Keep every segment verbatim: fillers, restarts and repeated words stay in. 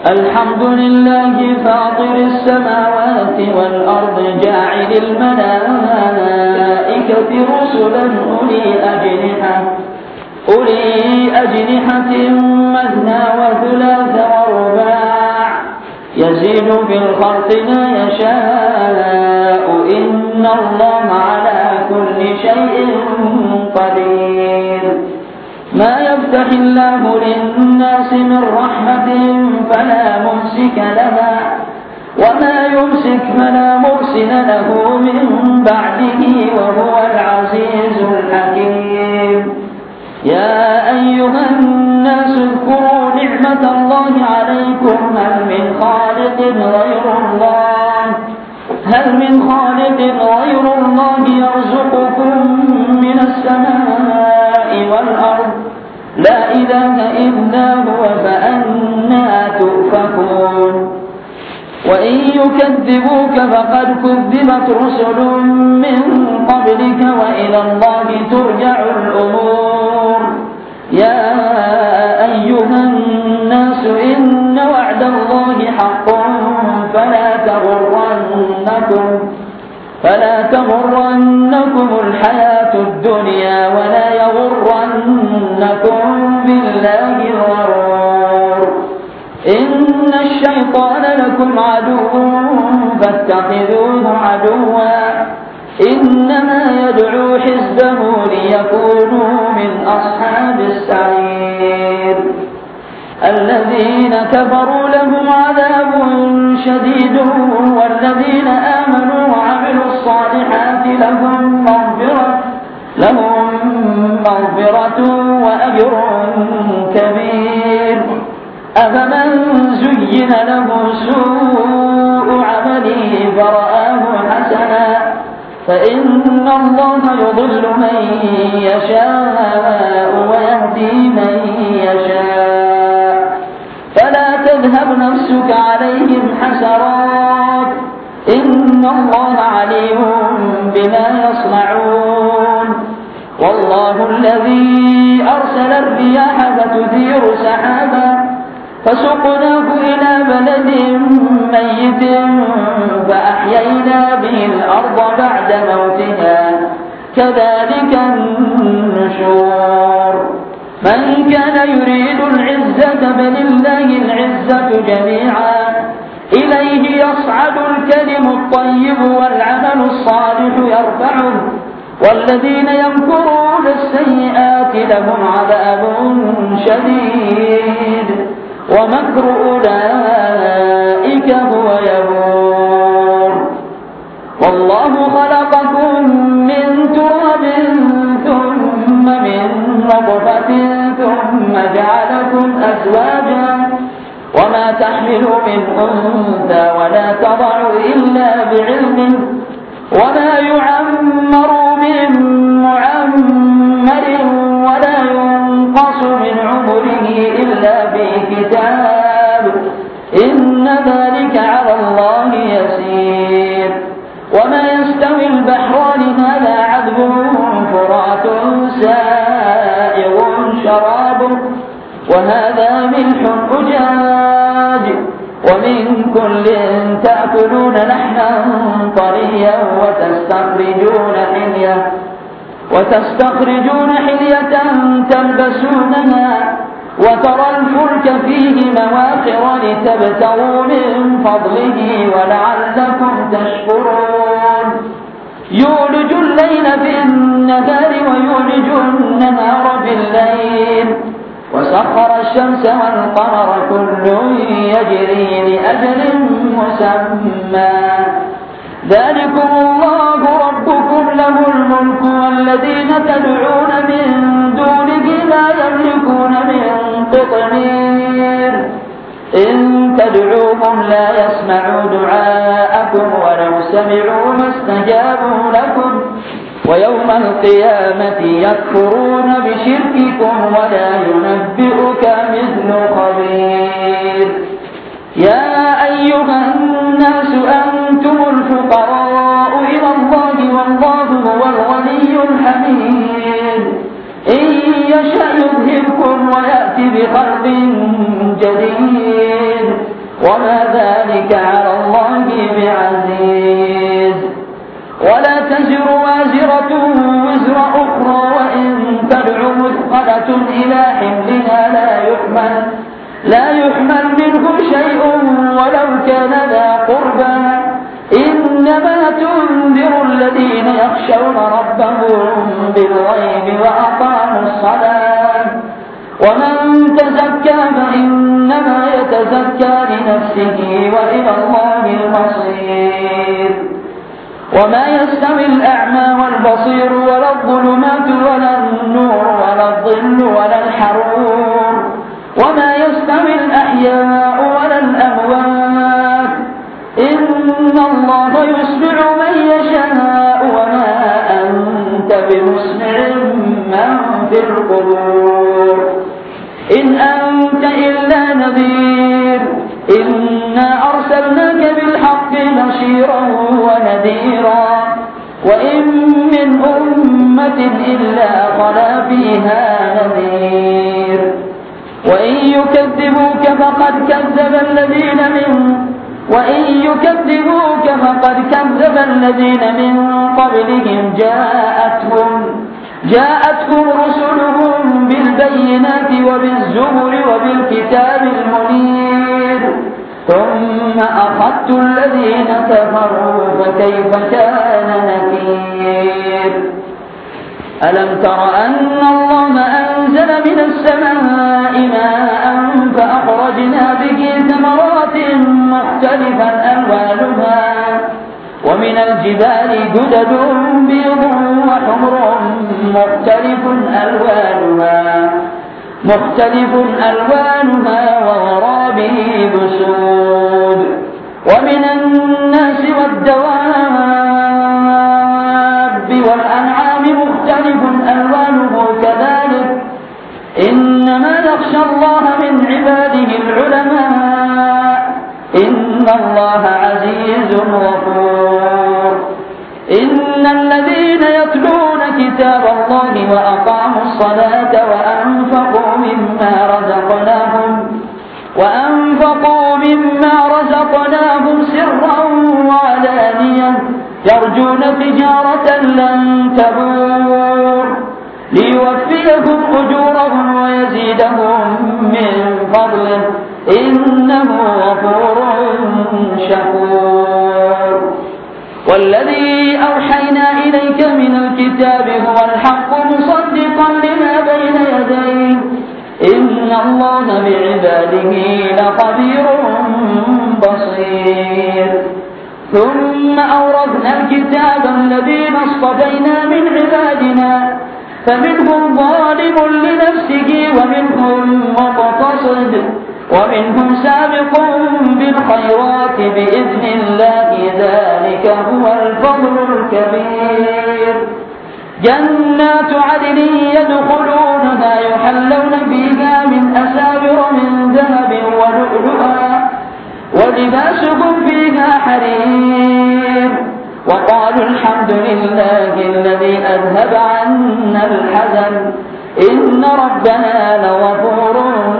الحمد لله فاطر السماوات والأرض جاعل الملائكة رسلا أولي أجنحة أولي أجنحة مثنى وثلاث ورباع يزيد في الخلق ما يشاء إن الله على كل شيء قدير. ما يفتح الله للناس من رحمة فلا ممسك لها وما يمسك فلا مرسل له من بعده وهو العزيز الحكيم. يا أيها الناس اذكروا نعمة الله عليكم هل من خالق غير الله هل من خالق غير الله يرزقكم من السماء والأرض لا إله إلا هو فأنى تؤفكون. وإن يكذبوك فقد كذبت رسل من قبلك وإلى الله ترجع الأمور. يا أيها الناس إن وعد الله حق فلا تغرنكم فلا تغرنكم الحياة الدنيا ولا يغرنكم بالله الغرور. إن الشيطان لكم عدو فاتخذوه عدوا إنما يدعو حزبه ليكونوا من أصحاب السعير. الذين كفروا لهم عذاب شديد والذين آمنوا وعملوا الصالحات لهم مغفرة لهم مغفرة وأجر كبير. أفمن زين له سوء عمله فرآه حسنا فإن الله يضل من يشاء ويهدي من يشاء فلا تذهب نفسك عليهم حسرات إن الله عليم بما يصنعون. والله الذي أرسل الرياح فتثير سحابا فسقناه إلى بلد ميت فأحيينا به الأرض بعد موتها كذلك النشور. من كان يريد العزة فلله العزة جميعا إليه يصعد الكلم الطيب والعمل الصالح يرفعه والذين يمكرون السيئات لهم عذاب شديد ومكر أولئك هو يبور. والله خلقكم من تراب ثم من نطفة ثم جعلكم أزواجا وما تحمل من أنثى ولا تضع إلا بعلمه وما يعمر من معمر ولا ينقص من عمره إلا في كتاب إن ذلك على الله يسير. وما يستوي البحران هذا عذب فرات سائغ شرابه وهذا ملح أجاج ومن كل تأكلون لحما طريا وتستخرجون حلية وتستخرجون حلية تلبسونها وترى الفلك فيه مواخر لتبتغوا من فضله ولعلكم تشكرون. يولج الليل في النهار ويولج النهار في الليل وسخر الشمس والقمر كل يجري لأجل مسمى ذلكم الله ربكم له الملك والذين تدعون من دونه لا يملكون من قطمير. إن تدعوهم لا يسمعوا دعاءكم ولو سمعوا ما استجابوا لكم ويوم القيامة يكفرون بشرككم ولا ينبئك مثل خبير. يا أيها الناس أنتم الفقراء إلى الله والله هو الغني الحميد. إن يشأ يذهبكم ويأتي بخلق جديد وما ذلك على الله بعزيز. ولا تزر وازرة وزر أخرى وإن تدع مثقلة إلى حملها لا يحمل لا يحمل منه شيء ولو كان ذا قربى إنما تنذر الذين يخشون ربهم بالغيب وأقاموا الصلاة ومن تزكى فإنما يتزكى لنفسه وإلى الله المصير. وما يستوي الأعمى والبصير ولا الظلمات ولا النور ولا الظل ولا الحرور وما يستوي الأحياء ولا الأموات إن الله يسمع من يشاء وما أنت بمسمع من في القبور إن أنت إلا نذير إنا أرسلناك بالحق بشيرا ونذيرا وإن من أمة إلا خلا فيها نذير وإن يكذبوك فقد كذب الذين من وإن يكذبوك فقد كذب الذين من قبلهم جاءتهم جاءتهم رسلهم بالبينات وبالزبر وبالكتاب المنير ثم أخذت الذين كفروا فكيف كان نكير. ألم تر أن الله أنزل من السماء ماء فأخرجنا به ثمرات مختلفا ألوانها ومن الجبال جدد بيض وحمر مختلف ألوانها مختلف ألوانها وغرابيب سود ومن الناس والدواب والأنعام مختلف ألوانه كذلك إنما يخشى الله من عباده العلماء إن الله عزيز غفور. إن الذين يتلون كتاب الله وأقاموا الصلاة وأنفقوا مما رزقناهم وأنفقوا مما رزقناهم سرا وعلانية يرجون تجارة لن تبور ليوفيهم أجورهم ويزيدهم من فضله إنه غفور شكور. والذي أوحينا إليك من الكتاب هو الحق مصدقا لما بين يديه إن الله بعباده لخبير بصير. ثم أورثنا الكتاب الذين اصطفينا من عبادنا فمنهم ظالم لنفسه ومنهم مقتصد ومنهم سابق بالخيرات بإذن الله ذلك هو الفضل الكبير. جنات عدن يدخلونها يحلون فيها من أساور من ذهب ولؤلؤا ولباسهم فيها حرير وقالوا الحمد لله الذي أذهب عنا الحزن إن ربنا لغفور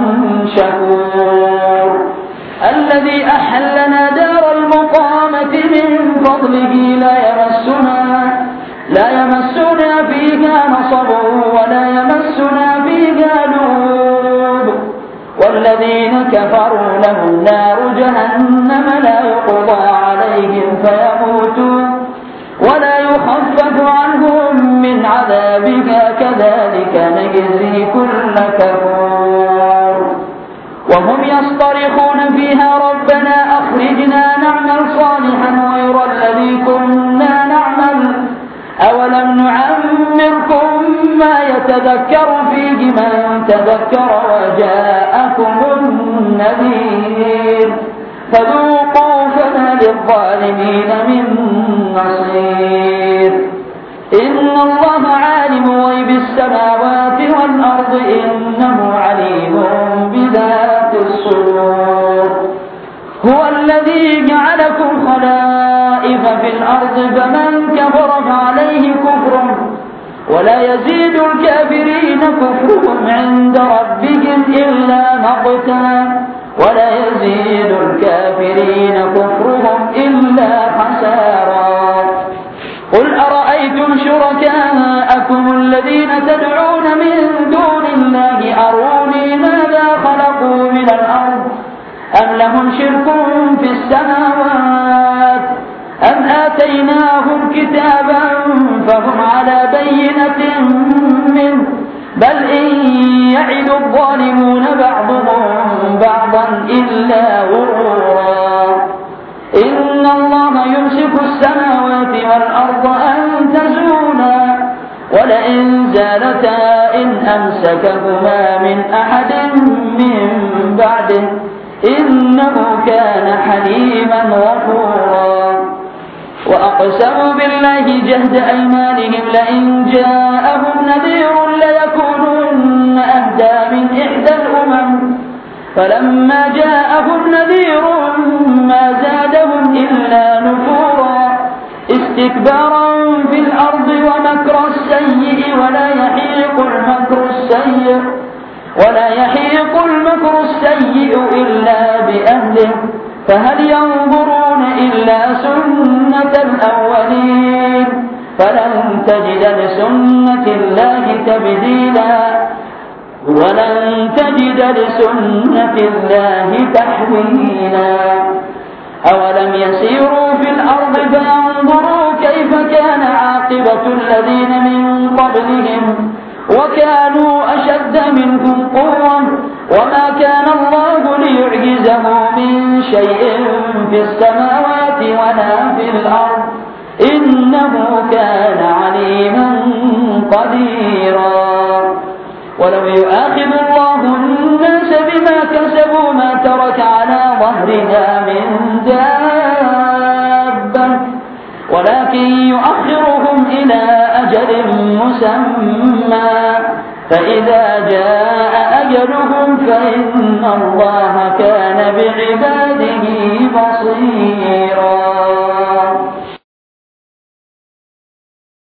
شكور. الذي أحلنا دار المقامة من فضله لا يمسنا لا يمسنا فيها نصب ولا يمسنا فيها لغوب والذين كفروا لهم نار جهنم لا يقضى عليهم فيموتوا ولا يخفف عنهم من عذابها كذلك نجزي كل كفور. وهم يصطرخون فيها ربنا أخرجنا نعمل صالحا غير الذي كنا نعمل أولم نعمركم ما يتذكر فيه من تذكر وجاءكم النذير فذوقوا فما للظالمين من نصير. إن الله عالم غيب السماوات والأرض إنه عليم بذات الصدور. هو الذي جعلكم خلائف في الأرض فمن كفر فعليه كفره ولا يزيد الكافرين كفرهم عند ربهم إلا مقتا ولا يزيد الكافرين أروني شركاءكم الذين تدعون من دون الله أروني ماذا خلقوا من الأرض أم لهم شرك في السماوات أم آتيناهم كتابا فهم على بينة منه بل إن يعد الظالمون بعضهم بعضا إلا غرورا إن الله يمسك السماوات والأرض أن تزولا ولئن زالتا إن أمسكهما من أحد من بعده إنه كان حليما غفورا وأقسموا بالله جهد أيمانهم لئن جاءهم نذير ليكونن أهدى من إحدى الأمم فلما جاءهم نذير ما زادهم إلا نفورا استكبارا في الأرض ومكر السيء ولا يحيق المكر السيء ولا يحيق المكر السيء إلا بأهله فهل ينظرون إلا سنة الأولين فلن تجد لسنة الله تبديلا ولن تجد لسنة الله تحويلا أولم يسيروا في الأرض فينظروا كيف كان عاقبة الذين من قبلهم وكانوا أشد منهم قوة وما كان الله ليعجزه من شيء في السماوات ولا في الأرض إنه كان عليما قديرا ولو يؤاخذ الله الناس بما كسبوا ما ترك على ظهرها من دابة ولكن يؤخرهم إلى أجل مسمى فإذا جاء أجلهم فإن الله كان بعباده